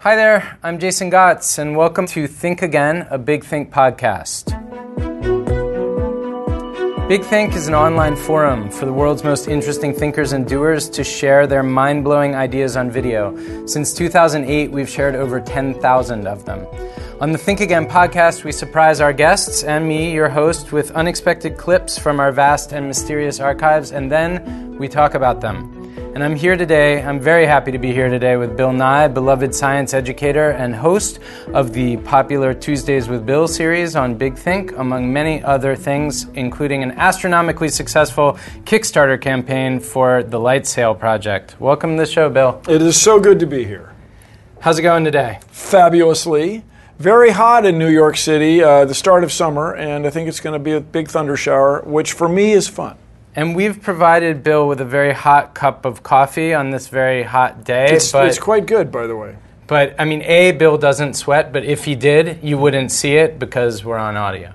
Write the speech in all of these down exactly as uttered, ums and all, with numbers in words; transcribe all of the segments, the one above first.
Hi there, I'm Jason Gotts, and welcome to Think Again, a Big Think podcast. Big Think is an online forum for the world's most interesting thinkers and doers to share their mind-blowing ideas on video. Since two thousand eight, we've shared over ten thousand of them. On the Think Again podcast, we surprise our guests and me, your host, with unexpected clips from our vast and mysterious archives, and then we talk about them. And I'm here today, I'm very happy to be here today with Bill Nye, beloved science educator and host of the popular Tuesdays with Bill series on Big Think, among many other things, including an astronomically successful Kickstarter campaign for the Light Sail Project. Welcome to the show, Bill. It is so good to be here. How's it going today? Fabulously. Very hot in New York City, uh, the start of summer, and I think it's going to be a big thunder shower, which for me is fun. And we've provided Bill with a very hot cup of coffee on this very hot day. It's, but, it's quite good, by the way. But, I mean, A, Bill doesn't sweat, but if he did, you wouldn't see it because we're on audio.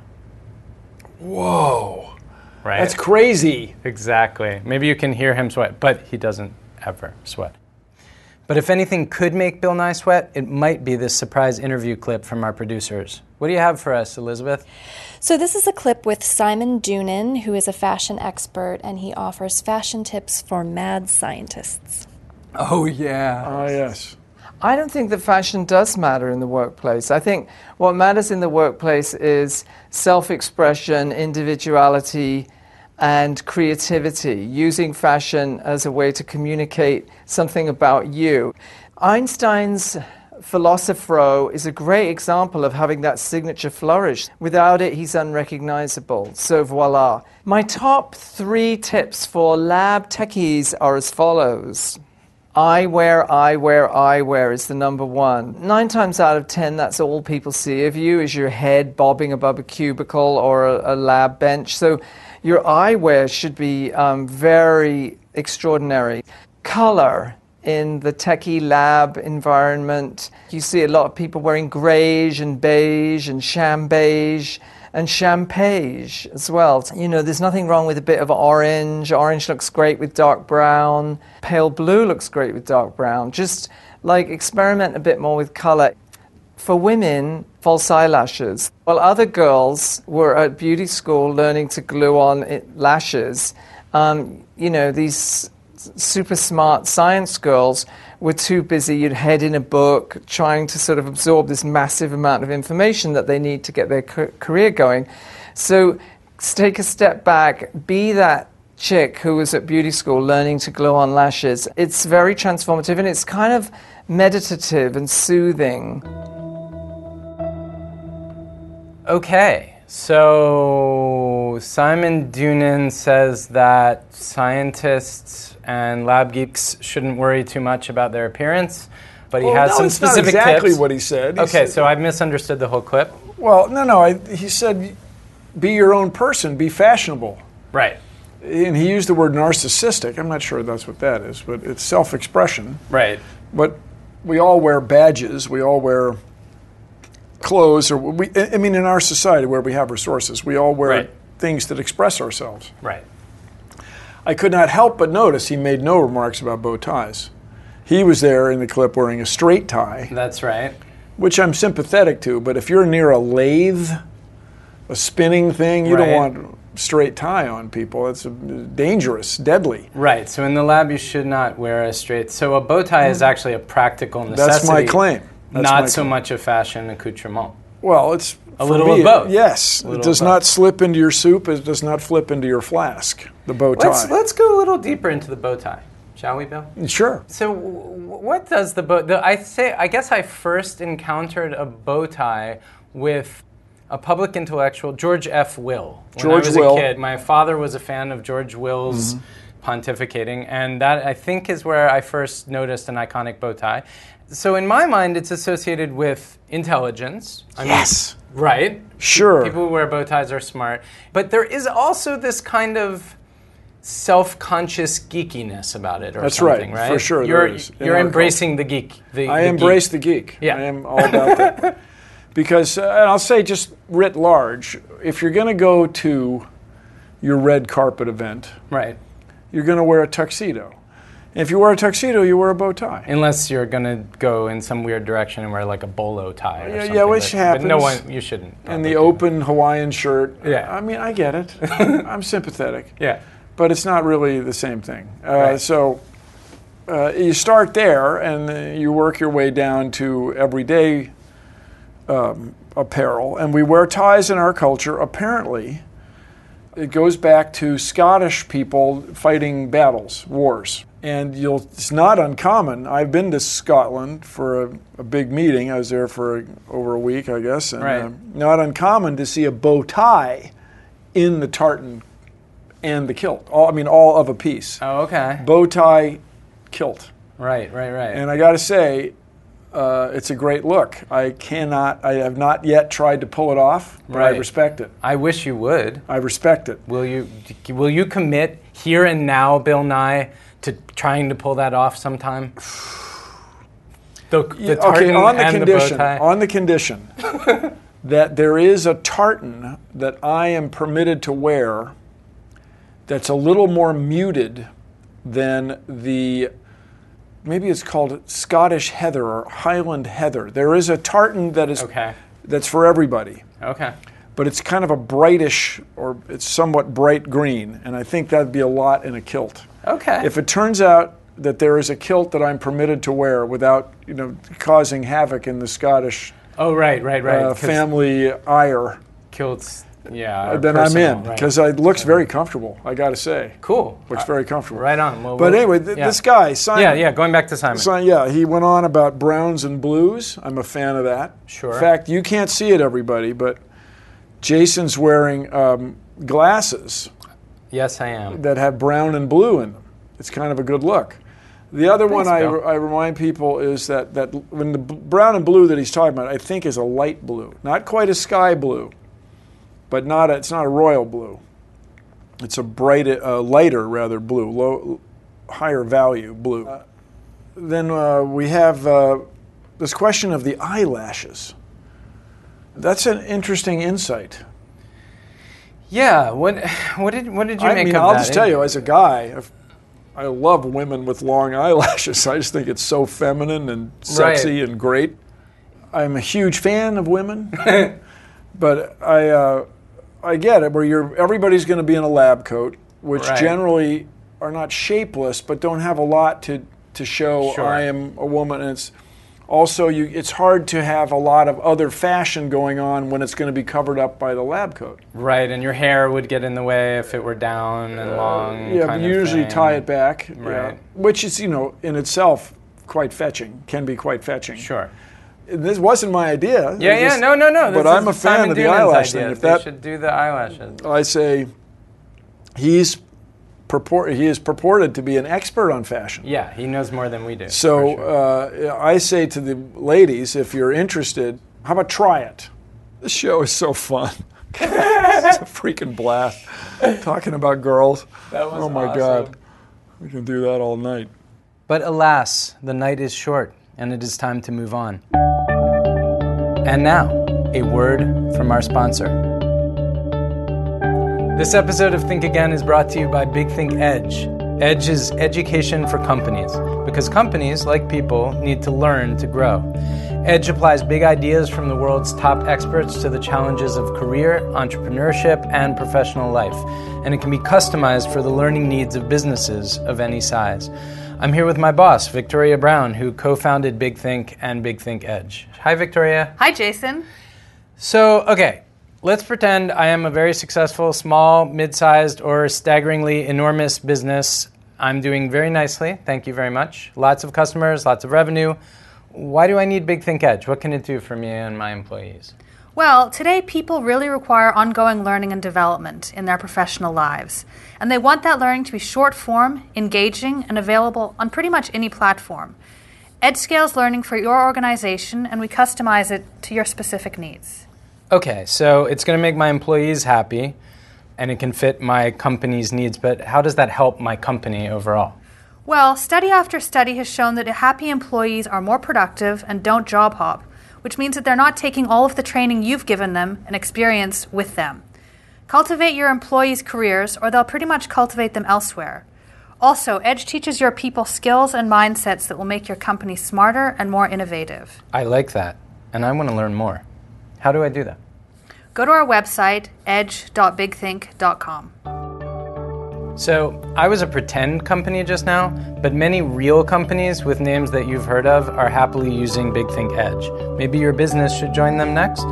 Whoa. Right? That's crazy. Exactly. Maybe you can hear him sweat, but he doesn't ever sweat. But if anything could make Bill Nye sweat, it might be this surprise interview clip from our producers. What do you have for us, Elizabeth? So this is a clip with Simon Doonan, who is a fashion expert, and he offers fashion tips for mad scientists. Oh, yeah. Ah, uh, yes. I don't think that fashion does matter in the workplace. I think what matters in the workplace is self-expression, individuality, and creativity, using fashion as a way to communicate something about you. Einstein's Philosopher is a great example of having that signature flourish. Without it, he's unrecognizable. So voila. My top three tips for lab techies are as follows. Eyewear, eyewear, eyewear is the number one. Nine times out of ten, that's all people see of you, is your head bobbing above a cubicle or a, a lab bench. So your eyewear should be um, very extraordinary. Color. In the techie lab environment, you see a lot of people wearing greige and beige and sham beige and champagne as well. You know, there's nothing wrong with a bit of orange. Orange looks great with dark brown. Pale blue looks great with dark brown. Just like experiment a bit more with color. For women, false eyelashes. While other girls were at beauty school learning to glue on it, lashes, um, you know, these super smart science girls were too busy, you'd head in a book, trying to sort of absorb this massive amount of information that they need to get their ca- career going. So take a step back, be that chick who was at beauty school learning to glue on lashes. It's very transformative and it's kind of meditative and soothing. Okay. So Simon Doonan says that scientists and lab geeks shouldn't worry too much about their appearance, but he well, has no, some it's specific not exactly tips. what he said. He okay, said, so I've misunderstood the whole clip. Well, no, no. I, he said, be your own person, be fashionable. Right. And he used the word narcissistic. I'm not sure that's what that is, but it's self-expression. Right. But we all wear badges. We all wear clothes, or we, I mean, in our society where we have resources, we all wear right. things that express ourselves. Right. I could not help but notice he made no remarks about bow ties. He was there in the clip wearing a straight tie. That's right. Which I'm sympathetic to, but if you're near a lathe, a spinning thing, you right. don't want straight tie on people. It's dangerous, deadly. Right. So in the lab, you should not wear a straight. So a bow tie is actually a practical necessity. That's my claim. That's not my so claim. much a fashion accoutrement. Well, it's a little me, of both. Yes, it does not slip into your soup. It does not flip into your flask. The bow tie. Let's let's go a little deeper into the bow tie, shall we, Bill? Sure. So, w- what does the bow? The, I say, I guess I first encountered a bow tie with a public intellectual, George F. Will. When George I was Will. a kid, my father was a fan of George Will's mm-hmm. pontificating, and that I think is where I first noticed an iconic bow tie. So in my mind, it's associated with intelligence. I yes. Mean, right? Sure. People who wear bow ties are smart. But there is also this kind of self-conscious geekiness about it or That's something, right. right? For sure You're, there is. you're embracing culture. the geek. The, I the embrace geek. the geek. Yeah. I am all about that. Because, uh, and I'll say just writ large, if you're going to go to your red carpet event, right, you're going to wear a tuxedo. If you wear a tuxedo, you wear a bow tie. Unless you're going to go in some weird direction and wear like a bolo tie or Yeah, something. yeah, which but, happens. But no one, you shouldn't. And the do open Hawaiian shirt. Yeah. I mean, I get it. I'm sympathetic. that. Yeah. But it's not really the same thing. Uh, Right. So uh, you start there, and uh, you work your way down to everyday um, apparel. And we wear ties in our culture, apparently. It goes back to Scottish people fighting battles, wars. And you'll, it's not uncommon. I've been to Scotland for a, a big meeting. I was there for a, over a week, I guess. And, Right. uh, not uncommon to see a bow tie in the tartan and the kilt. All, I mean, all of a piece. Oh, okay. Bow tie, kilt. Right, right, right. And I got to say, uh, it's a great look. I cannot, I have not yet tried to pull it off, but I Right. respect it. I wish you would. I respect it. Will you will you commit here and now, Bill Nye, to trying to pull that off sometime? The, the Yeah, tartan okay, on the and condition, the bow tie? on the condition that there is a tartan that I am permitted to wear that's a little more muted than the, maybe it's called Scottish heather or Highland heather. There is a tartan that is Okay. that's for everybody, Okay. but it's kind of a brightish, or it's somewhat bright green, and I think that'd be a lot in a kilt. Okay. If it turns out that there is a kilt that I'm permitted to wear without, you know, causing havoc in the Scottish oh, right, right, right. uh, 'Cause family ire, kilts, yeah. are then personal, I'm in, right. because it looks very comfortable, I got to say. Cool. Looks Uh, very comfortable. Right on. Well, But we'll- anyway, th- yeah. this guy, Simon. Yeah, yeah. Going back to Simon. Simon, yeah, he went on about browns and blues. I'm a fan of that. Sure. In fact, you can't see it, everybody, but Jason's wearing um, glasses Yes, I am. that have brown and blue in them. It's kind of a good look. The other Thanks, one I, Bill. I remind people is that, that when the b- brown and blue that he's talking about, I think is a light blue. Not quite a sky blue, but not a, it's not a royal blue. It's a bright, uh, lighter rather blue, low, higher value blue. Uh, then uh, we have uh, this question of the eyelashes. That's an interesting insight. Yeah. What what did what did you I make mean, of I'll that? just tell you, as a guy, if, I love women with long eyelashes. I just think it's so feminine and sexy and great. I'm a huge fan of women, but I uh, I get it. Where you're everybody's going to be in a lab coat, which Right. generally are not shapeless, but don't have a lot to to show Sure. I am a woman. And it's also you. It's hard to have a lot of other fashion going on when it's going to be covered up by the lab coat. Right, and your hair would get in the way if it were down and long. Yeah, but kind you of usually thing. tie it back, yeah. Right. Which is, you know, in itself quite fetching, can be quite fetching. Sure. This wasn't my idea. Yeah, I yeah, just- no, no, no. But this I'm is a fan Simon of the Dunan's eyelash idea. thing. If they that, should do the eyelashes. I say, he's purport, he is purported to be an expert on fashion. Yeah, he knows more than we do. So for sure. uh, I say to the ladies, if you're interested, how about try it? This show is so fun. It's a freaking blast. Talking about girls. That was oh my awesome. God. We can do that all night. But alas, the night is short, and it is time to move on. And now, a word from our sponsor. This episode of Think Again is brought to you by Big Think Edge. Edge is education for companies, because companies, like people, need to learn to grow. Edge applies big ideas from the world's top experts to the challenges of career, entrepreneurship, and professional life, and it can be customized for the learning needs of businesses of any size. I'm here with my boss, Victoria Brown, who co-founded Big Think and Big Think Edge. Hi, Victoria. Hi, Jason. So, okay, let's pretend I am a very successful, small, mid-sized, or staggeringly enormous business. I'm doing very nicely, thank you very much. Lots of customers, lots of revenue. Why do I need Big Think Edge? What can it do for me and my employees? Well, today people really require ongoing learning and development in their professional lives. And they want that learning to be short form, engaging, and available on pretty much any platform. Edge scales learning for your organization, and we customize it to your specific needs. Okay, so it's going to make my employees happy, and it can fit my company's needs, but how does that help my company overall? Well, study after study has shown that happy employees are more productive and don't job hop, which means that they're not taking all of the training you've given them and experience with them. Cultivate your employees' careers, or they'll pretty much cultivate them elsewhere. Also, Edge teaches your people skills and mindsets that will make your company smarter and more innovative. I like that, and I want to learn more. How do I do that? Go to our website, edge dot big think dot com. So, I was a pretend company just now, but many real companies with names that you've heard of are happily using BigThink Edge. Maybe your business should join them next?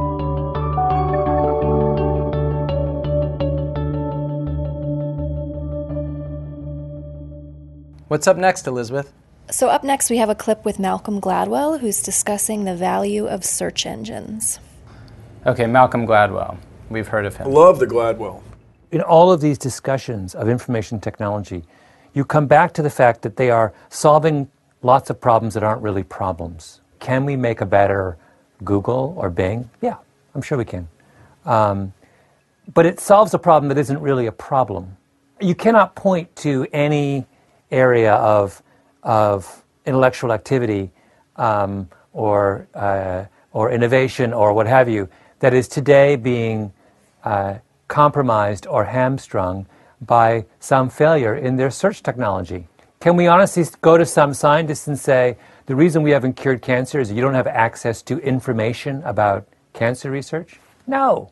What's up next, Elizabeth? So up next we have a clip with Malcolm Gladwell, who's discussing the value of search engines. Okay, Malcolm Gladwell. We've heard of him. Love the Gladwell. In all of these discussions of information technology, you come back to the fact that they are solving lots of problems that aren't really problems. Can we make a better Google or Bing? Yeah, I'm sure we can. Um, but it solves a problem that isn't really a problem. You cannot point to any area of of intellectual activity um, or uh, or innovation or what have you that is today being uh, compromised or hamstrung by some failure in their search technology. Can we honestly go to some scientists and say, the reason we haven't cured cancer is you don't have access to information about cancer research? No.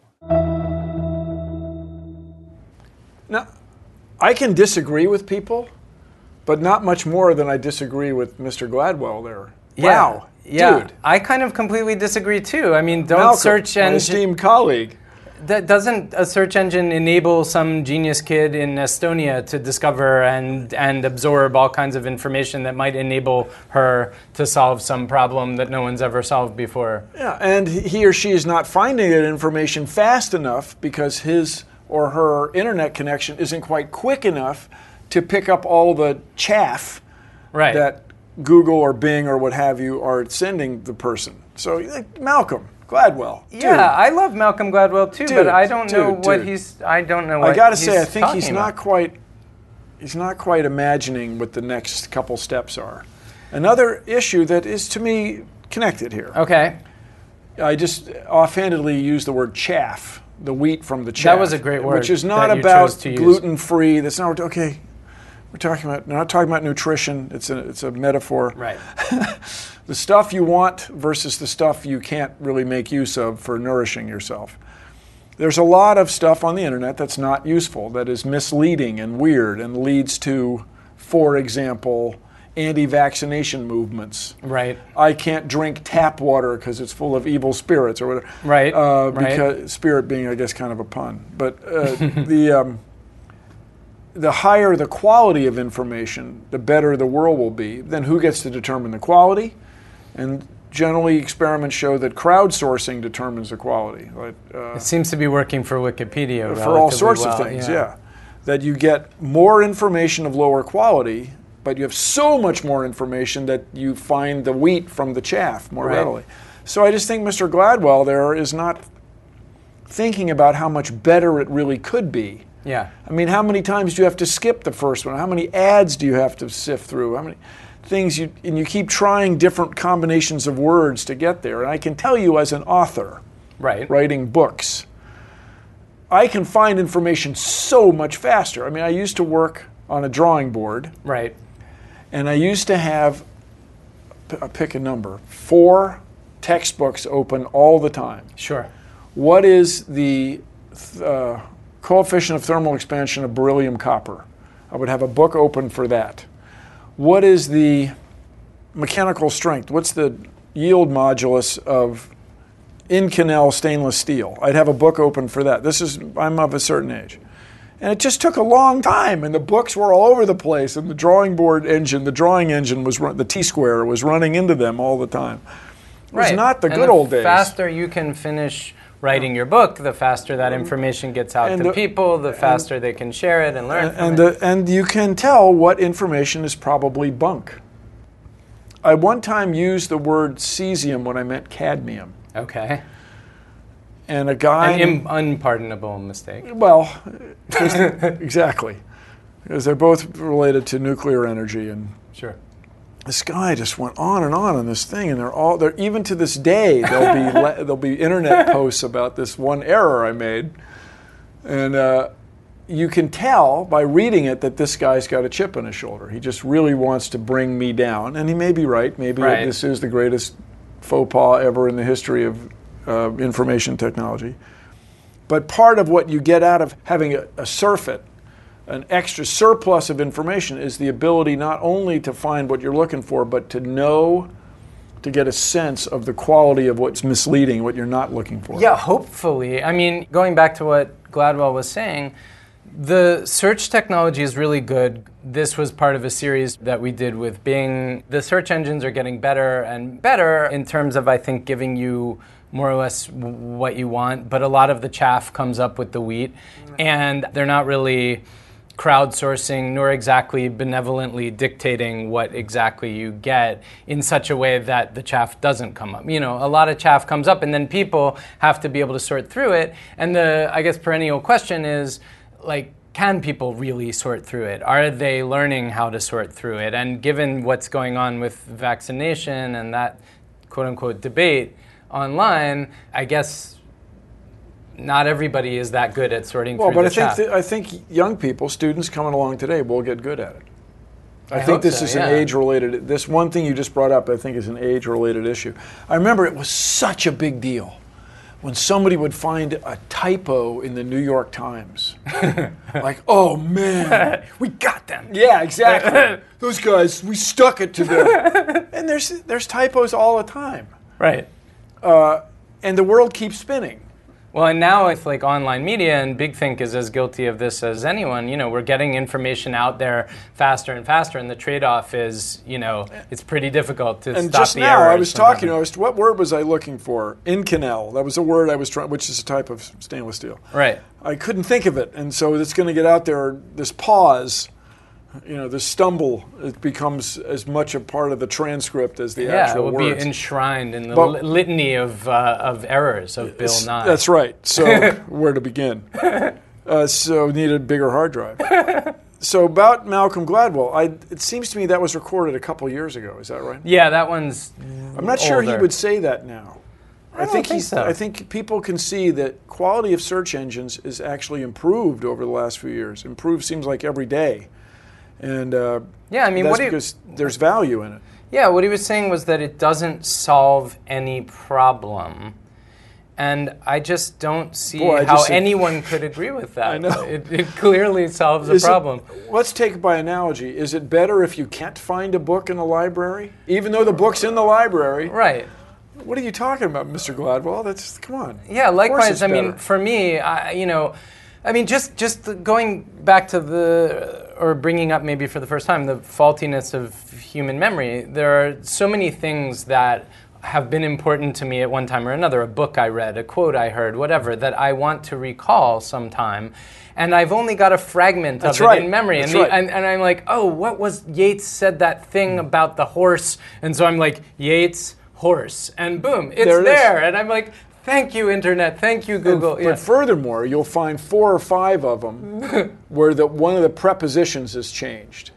Now, I can disagree with people, but not much more than I disagree with Mister Gladwell there. Yeah, Wow, yeah. dude. I kind of completely disagree too. I mean, don't Malcolm, search my engine. esteemed colleague. That doesn't a search engine enable some genius kid in Estonia to discover and and absorb all kinds of information that might enable her to solve some problem that no one's ever solved before? Yeah, and he or she is not finding that information fast enough because his or her internet connection isn't quite quick enough to pick up all the chaff Right. that Google or Bing or what have you are sending the person. So, like, Malcolm Gladwell. Dude, Yeah, I love Malcolm Gladwell too, Dude, but I don't know dude, what dude. he's. I don't know what I got to he's say, I think talking he's about. not quite. He's not quite imagining what the next couple steps are. Another issue that is to me connected here. Okay, I just offhandedly used the word chaff, the wheat from the chaff. That was a great word which is not that you about chose to use. gluten-free. That's not okay. We're talking about. We're not talking about nutrition. It's a it's a metaphor. right. The stuff you want versus the stuff you can't really make use of for nourishing yourself. There's a lot of stuff on the internet that's not useful, that is misleading and weird and leads to, for example, anti-vaccination movements. Right. I can't drink tap water because it's full of evil spirits or whatever. Right, Uh, right. Because spirit being, I guess, kind of a pun. But uh, the um, the higher the quality of information, the better the world will be. Then who gets to determine the quality? And generally, experiments show that crowdsourcing determines the quality. Like, uh, It seems to be working for Wikipedia for all relatively sorts well, of things, yeah. That you get more information of lower quality, but you have so much more information that you find the wheat from the chaff more Right. readily. So I just think Mister Gladwell there is not thinking about how much better it really could be. Yeah. I mean, how many times do you have to skip the first one? How many ads do you have to sift through? How many things you and you keep trying different combinations of words to get there. And I can tell you as an author, Right. writing books, I can find information so much faster. I mean, I used to work on a drawing board, Right. and I used to have, p- uh, pick a number, four textbooks open all the time. Sure. What is the th- uh, coefficient of thermal expansion of beryllium copper? I would have a book open for that. What is the mechanical strength? What's the yield modulus of Inconel stainless steel? I'd have a book open for that. This is, I'm of a certain age. And it just took a long time, and the books were all over the place, and the drawing board engine, the drawing engine was, run, the T-square was running into them all the time. It was Right. not the And good old days. The faster you can finish writing your book, the faster that information gets out And to the- people, the faster they can share it and learn And, from and, it. the, and you can tell what information is probably bunk. I one time used the word cesium when I meant cadmium. Okay. And a guy... An Im- unpardonable mistake. well, just- exactly. Because they're both related to nuclear energy. And Sure. this guy just went on and on on this thing. And they're all... They're, even to this day, there'll be, le, there'll be internet posts about this one error I made. And... Uh, you can tell by reading it that this guy's got a chip on his shoulder. He just really wants to bring me down. And he may be right. Maybe Right. this is the greatest faux pas ever in the history of uh, information technology. But part of what you get out of having a, a surfeit, an extra surplus of information, is the ability not only to find what you're looking for, but to know, to get a sense of the quality of what's misleading, what you're not looking for. Yeah, hopefully. I mean, going back to what Gladwell was saying, the search technology is really good. This was part of a series that we did with Bing. The search engines are getting better and better in terms of, I think, giving you more or less w- what you want, but a lot of the chaff comes up with the wheat, and they're not really crowdsourcing nor exactly benevolently dictating what exactly you get in such a way that the chaff doesn't come up. You know, a lot of chaff comes up, and then people have to be able to sort through it. And the, I guess, perennial question is, like, can people really sort through it? Are they learning how to sort through it? And given what's going on with vaccination and that quote-unquote debate online, I guess not everybody is that good at sorting well, through but the I chaff. think th- I think young people, students coming along today, will get good at it. I, I think hope this so, is yeah. an age-related. This one thing you just brought up, I think, is an age-related issue. I remember it was such a big deal when somebody would find a typo in the New York Times. Like, oh man, we got them. yeah, exactly. Those guys, we stuck it to them. And there's there's typos all the time, Right. uh, and the world keeps spinning. Well, and now with like online media, and Big Think is as guilty of this as anyone, you know, we're getting information out there faster and faster, and the trade-off is, you know, it's pretty difficult to And stop just the now, errors I was from talking. happening. I was, what word was I looking for? Inconel. That was a word I was trying, which is a type of stainless steel. Right. I couldn't think of it, and so it's going to get out there. This pause, you know, this stumble, it becomes as much a part of the transcript as the Yeah, it actual will words. be enshrined in the But- li- litany of uh, of errors of Bill S- Nye. That's right. So where to begin? Uh, so need a bigger hard drive. So about Malcolm Gladwell, I, it seems to me that was recorded a couple years ago. Is that right? Yeah, that one's. I'm not sure he older. would say that now. I, don't think think he's, so. I think people can see that quality of search engines is actually improved over the last few years. Improved seems like every day, and uh, Yeah, I mean, that's what do you- because there's value in it. Yeah, what he was saying was that it doesn't solve any problem. And I just don't see Boy, I how just said- anyone could agree with that. I know. It, it clearly solves a Is it- problem. let's take it by analogy. Is it better if you can't find a book in the library, even though the book's in the library? Right. What are you talking about, Mister Gladwell? That's come on. Yeah, Of course likewise, it's I mean, better. for me, I, you know, I mean, just just the- going back to the, or bringing up maybe for the first time, the faultiness of human memory, there are so many things that have been important to me at one time or another, a book I read, a quote I heard, whatever, that I want to recall sometime. And I've only got a fragment That's of right. it in memory. That's and, the, right. and, and I'm like, oh, what was, Yeats said that thing about the horse. And so I'm like, Yeats, horse. And boom, it's There there. it is. And I'm like, thank you, Internet. Thank you, Google. But Yeah. furthermore, you'll find four or five of them where the one of the prepositions is changed,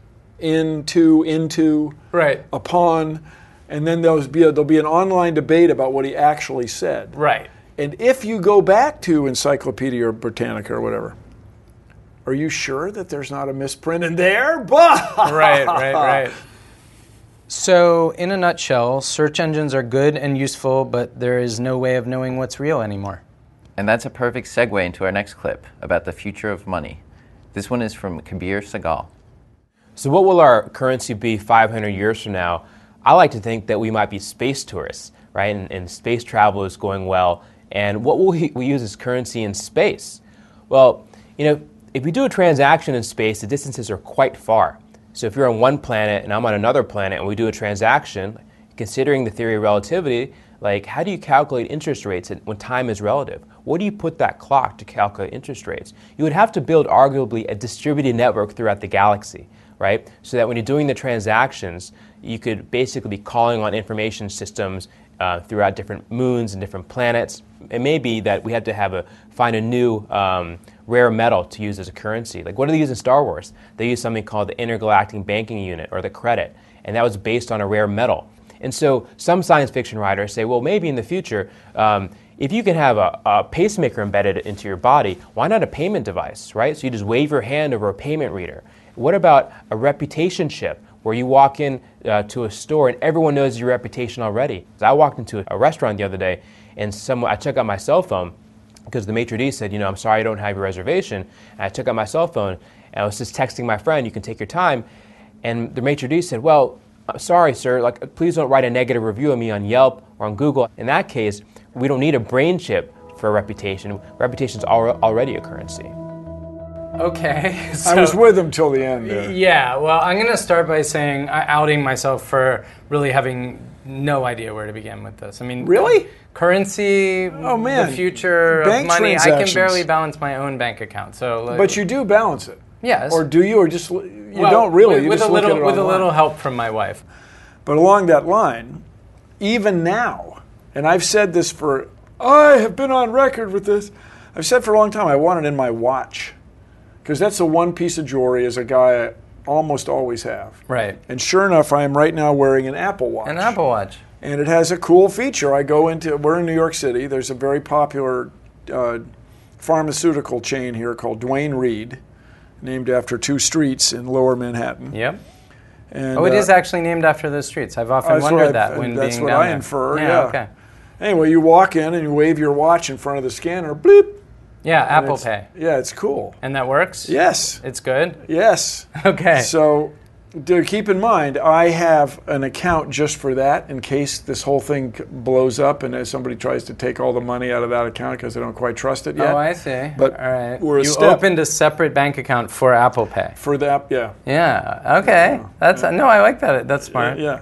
into, into, Right. upon, and then there'll be a, there'll be an online debate about what he actually said. Right. And if you go back to Encyclopedia Britannica or whatever, are you sure that there's not a misprint in there? Bah! Right, right, right. So, in a nutshell, search engines are good and useful, but there is no way of knowing what's real anymore. And that's a perfect segue into our next clip about the future of money. This one is from Kabir Sagal. So what will our currency be five hundred years from now? I like to think that we might be space tourists, right? And, and space travel is going well. And what will we, we use as currency in space? Well, you know, if we do a transaction in space, the distances are quite far. So if you're on one planet and I'm on another planet and we do a transaction, considering the theory of relativity, like how do you calculate interest rates when time is relative? What do you put that clock to calculate interest rates? You would have to build arguably a distributed network throughout the galaxy, right? So that when you're doing the transactions, you could basically be calling on information systems uh, throughout different moons and different planets. It may be that we have to have a find a new um, rare metal to use as a currency. Like what do they use in Star Wars? They use something called the Intergalactic Banking Unit or the credit, and that was based on a rare metal. And so some science fiction writers say, well, maybe in the future, um, if you can have a, a pacemaker embedded into your body, why not a payment device, right? So you just wave your hand over a payment reader. What about a reputation chip where you walk in uh, to a store and everyone knows your reputation already? So I walked into a restaurant the other day and someone, I took out my cell phone because the maitre d' said, you know, I'm sorry I don't have your reservation. And I took out my cell phone and I was just texting my friend, you can take your time. And the maitre d' said, well, I'm sorry, sir, like, please don't write a negative review of me on Yelp or on Google. In that case, we don't need a brain chip for a reputation. Reputation's al- already a currency. Okay. So, I was with him till the end there. Yeah, well, I'm going to start by saying, uh, outing myself for really having no idea where to begin with this. I mean, really? Currency, oh, man. the future bank of money, I can barely balance my own bank account. So, like, but you do balance it. Yes. Or do you, or just, you well, don't really, with, you with just a look little, at it With a online. little help from my wife. But along that line, even now, and I've said this for, I have been on record with this, I've said for a long time, I want it in my watch. Because that's the one piece of jewelry as a guy I almost always have. Right. And sure enough, I am right now wearing an Apple Watch. An Apple Watch. And it has a cool feature. I go into, we're in New York City, there's a very popular uh, pharmaceutical chain here called Duane Reade, named after two streets in Lower Manhattan. Yep. And, oh, it uh, is actually named after those streets. I've often wondered that when that's being what down I there. infer, yeah. yeah. Okay. Anyway, you walk in and you wave your watch in front of the scanner, bleep. Yeah, Apple it's, Pay. Yeah, it's cool. And that works? Yes. It's good? Yes. Okay. So, do keep in mind, I have an account just for that in case this whole thing blows up and somebody tries to take all the money out of that account because they don't quite trust it yet. Oh, I see. But all right. we're a you step. opened a separate bank account for Apple Pay. For that, yeah. Yeah. Okay. Yeah. That's yeah. no, I like that. That's smart. Yeah, yeah.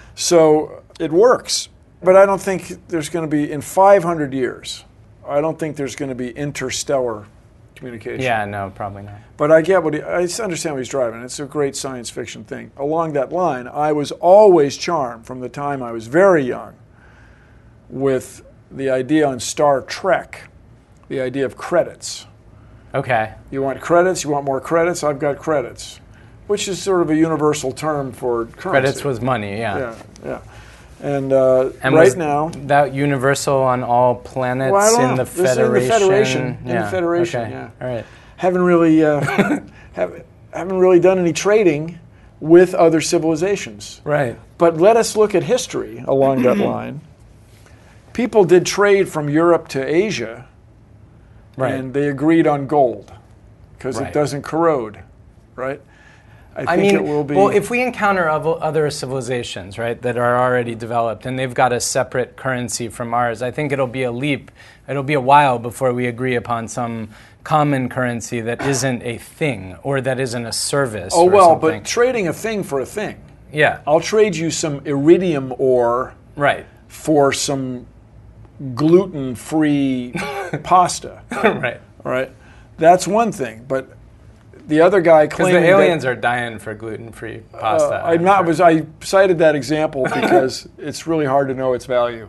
So it works, but I don't think there's going to be in five hundred years. I don't think there's going to be interstellar communication. Yeah, no, probably not. But I get what he, I understand what he's driving. It's a great science fiction thing. Along that line, I was always charmed from the time I was very young with the idea on Star Trek, the idea of credits. Okay. You want credits? You want more credits? I've got credits, which is sort of a universal term for currency. Credits was money, yeah. Yeah, yeah. And, uh, and right was now, that universal on all planets well, I don't in know. the This is Federation. in the Federation. Yeah. In the Federation. Okay. Yeah. All right. Haven't really, uh, have, haven't really done any trading with other civilizations. Right. But let us look at history along that line. People did trade from Europe to Asia, right. and they agreed on gold because right. it doesn't corrode, right? I, I think mean, it will be. well, if we encounter other civilizations, right, that are already developed and they've got a separate currency from ours, I think it'll be a leap. It'll be a while before we agree upon some common currency that isn't a thing or that isn't a service. Oh, or well, something. but trading a thing for a thing. Yeah. I'll trade you some iridium ore right. for some gluten-free pasta. Right. Right? That's one thing, but the other guy claiming because the aliens that, are dying for gluten-free pasta. Uh, I'm not, sure. was, I cited that example because it's really hard to know its value.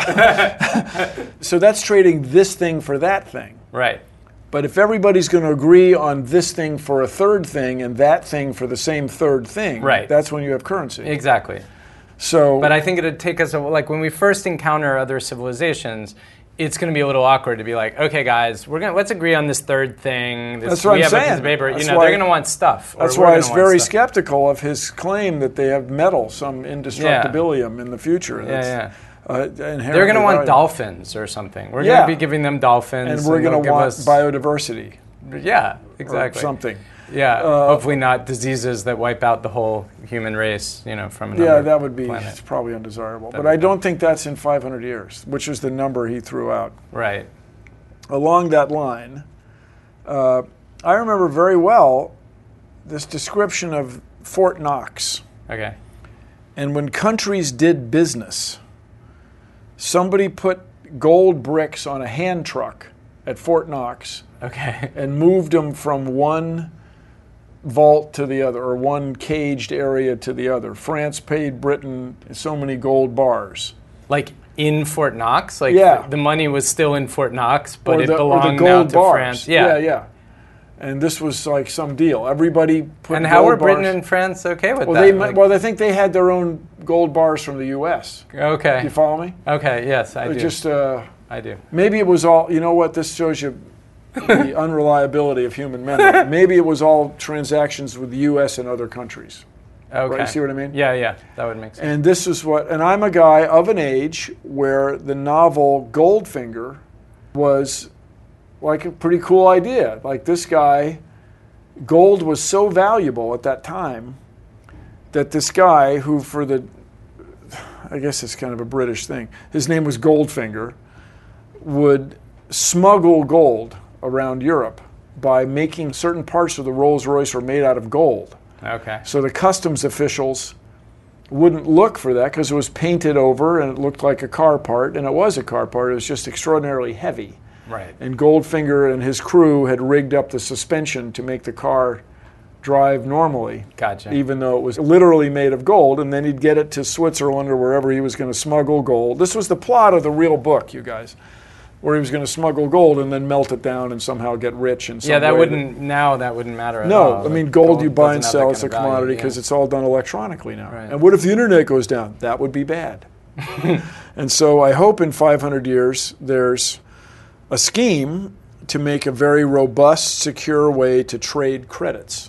So that's trading this thing for that thing. Right. But if everybody's going to agree on this thing for a third thing and that thing for the same third thing, right. that's when you have currency. Exactly. So, but I think it'd take us, a, like when we first encounter other civilizations, it's going to be a little awkward to be like, okay, guys, we're gonna let's agree on this third thing. This, that's what we I'm have saying. A piece of paper. That's you know, why, they're going to want stuff. That's or why I was very stuff. skeptical of his claim that they have metal, some indestructibility in the future. Yeah, yeah. Uh, they're going to want dolphins or something. We're yeah. going to be giving them dolphins, and we're and going to want us, biodiversity. Yeah, exactly. Or something. Yeah, uh, hopefully not diseases that wipe out the whole human race, you know, from another Yeah, that would be planet. It's probably undesirable. That'd but I don't think that's in five hundred years, which is the number he threw out. Right. Along that line, uh, I remember very well this description of Fort Knox. Okay. And when countries did business, somebody put gold bricks on a hand truck at Fort Knox. Okay. And moved them from one vault to the other, or one caged area to the other. France paid Britain so many gold bars. Like in Fort Knox? Like yeah. the, the money was still in Fort Knox, but the, it belonged or the gold now to bars. France. Yeah, yeah, yeah. And this was like some deal. Everybody put And how gold were Britain bars- and France okay with well, that? they Like- well, I think they had their own gold bars from the U S. okay. Do you follow me? Okay, yes, I It do. Just uh, I do. maybe it was all. You know what? This shows you the unreliability of human memory. Maybe it was all transactions with the U S and other countries. Okay. Right? You see what I mean? Yeah, yeah, that would make sense. And this is what. And I'm a guy of an age where the novel Goldfinger was like a pretty cool idea. Like this guy. Gold was so valuable at that time that this guy, who for the, I guess it's kind of a British thing, his name was Goldfinger, would smuggle gold around Europe by making certain parts of the Rolls Royce were made out of gold. Okay. So the customs officials wouldn't look for that because it was painted over and it looked like a car part, and it was a car part. It was just extraordinarily heavy. Right. And Goldfinger and his crew had rigged up the suspension to make the car drive normally. Gotcha. Even though it was literally made of gold, and then he'd get it to Switzerland or wherever he was going to smuggle gold. This was the plot of the real book, you guys, where he was going to smuggle gold and then melt it down and somehow get rich in some Yeah, that way. wouldn't, now that wouldn't matter at No, all. I mean, Like, gold you buy doesn't and have sell, that it's a kind of value, commodity because yeah. it's all done electronically now. Right. And what if the internet goes down? That would be bad. And so I hope in five hundred years there's a scheme to make a very robust, secure way to trade credits.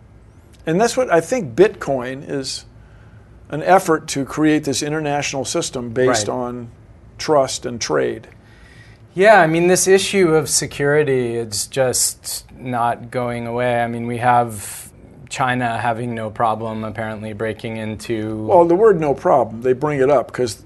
And that's what I think Bitcoin is, an effort to create this international system based Right. on trust and trade. Yeah, I mean, this issue of security is just not going away. I mean, we have China having no problem apparently breaking into... Well, the word no problem, they bring it up because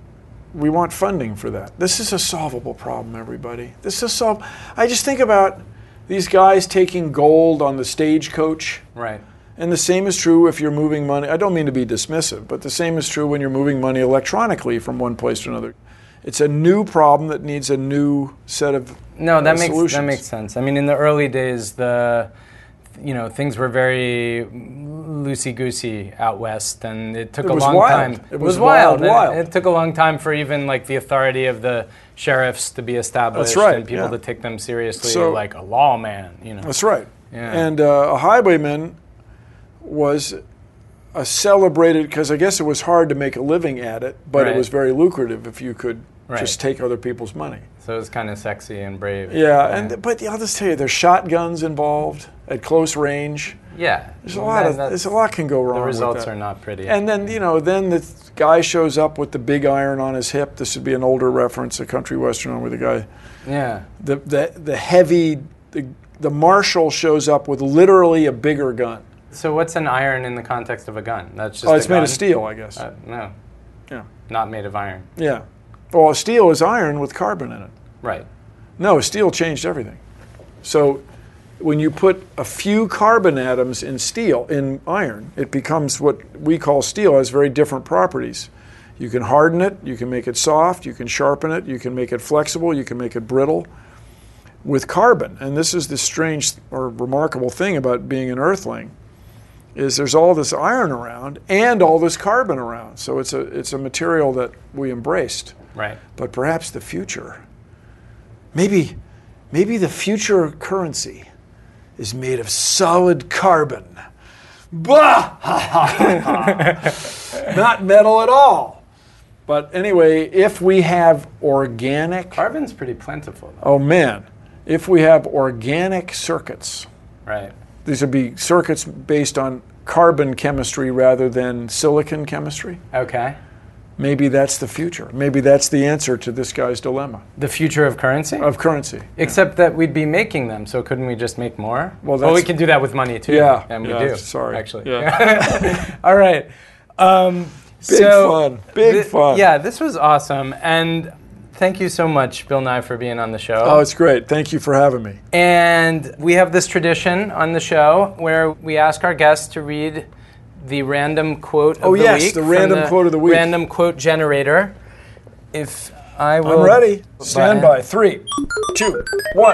we want funding for that. This is a solvable problem, everybody. This is solve. I just think about these guys taking gold on the stagecoach. Right. And the same is true if you're moving money. I don't mean to be dismissive, but the same is true when you're moving money electronically from one place to another. It's a new problem that needs a new set of No, that uh, makes solutions. that makes sense. I mean, in the early days, the you know things were very loosey goosey out west, and it took It a was long wild. time. It was wild, and wild. It, it took a long time for even like the authority of the sheriffs to be established, That's right, and people yeah. to take them seriously, So- like a lawman. You know. That's right. Yeah. And uh, a highwayman was a celebrated, because I guess it was hard to make a living at it, but Right. it was very lucrative if you could Right. just take other people's money. So it was kind of sexy and brave. Yeah, and but I'll just tell you, there's shotguns involved at close range. yeah, There's a lot of That- there's a lot can go wrong. The with results that. are not pretty. And then you know, then the guy shows up with the big iron on his hip. This would be an older reference, a country western where the guy, yeah, the the the heavy, the the marshal shows up with literally a bigger gun. so what's an iron in the context of a gun? That's just Oh, a it's made gun? of steel, I guess. Uh, no, Yeah, not made of iron. yeah. Well, steel is iron with carbon in it. Right. No, steel changed everything. So when you put a few carbon atoms in steel, in iron, it becomes what we call steel. It has very different properties. You can harden it, you can make it soft, you can sharpen it, you can make it flexible, you can make it brittle with carbon. And this is the strange or remarkable thing about being an earthling, is there's all this iron around and all this carbon around. So it's a, it's a material that we embraced. Right. But perhaps the future, maybe, maybe the future currency is made of solid carbon. Bah! Not metal at all. But anyway, if we have organic, Carbon's pretty plentiful, though. oh man, if we have organic circuits, Right. these would be circuits based on carbon chemistry rather than silicon chemistry. Okay. Maybe that's the future. Maybe that's the answer to this guy's dilemma The future of currency? of currency. Except that we'd be making them, so couldn't we just make more? Well, well we that's- can do that with money too. Yeah, And we yeah, do. sorry. Actually. Yeah. All right. Um, Big so fun. Big thi- fun. Yeah, this was awesome. And thank you so much, Bill Nye, for being on the show. Oh, it's great. Thank you for having me. And we have this tradition on the show where we ask our guests to read the random quote of Oh, the yes, week. the from random quote of the week. Random quote generator. If I will... I'm ready. Stand button- by. Three, two, one.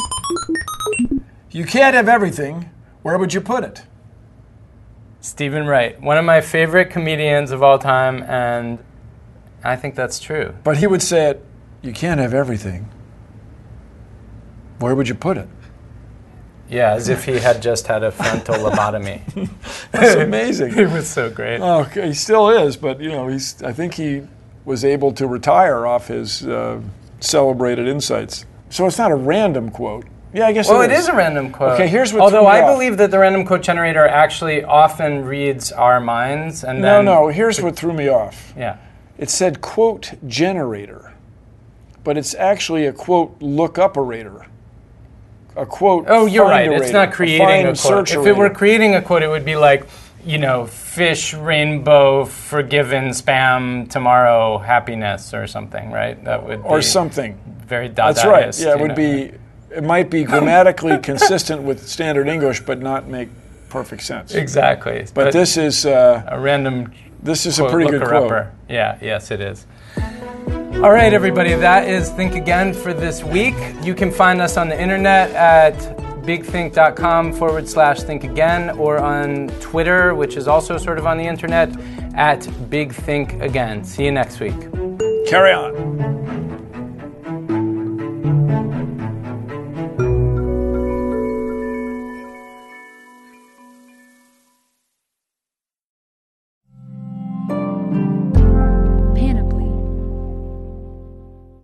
You can't have everything. Where would you put it? Stephen Wright, one of my favorite comedians of all time, and I think that's true. But he would say it, you can't have everything. Where would you put it? Yeah, as if he had just had a frontal lobotomy. That's amazing. It was so great. Oh, okay, he still is, but you know, he's. I think he was able to retire off his uh, celebrated insights. So it's not a random quote. Yeah, I guess well, it is. it is a random quote. Okay, here's what. Although I off. believe that the random quote generator actually often reads our minds, and no, then no. Here's what threw me off. Yeah. It said quote generator, but it's actually a quote look-up-orator. A quote. Oh, you're right. find-orator, It's not creating a, a quote. If it were creating a quote, it would be like, you know, fish, rainbow, forgiven, spam, tomorrow, happiness, or something, right? That would be or something. Very Dadaist. That's right. Yeah, it would know? be. It might be grammatically consistent with standard English, but not make perfect sense. Exactly. But, but this is uh, a random. This is quote, a pretty good quote. Upper. Yeah. Yes, it is. All right, everybody. That is Think Again for this week. You can find us on the internet at bigthink.com forward slash think again, or on Twitter, which is also sort of on the internet, at bigthinkagain. See you next week. Carry on.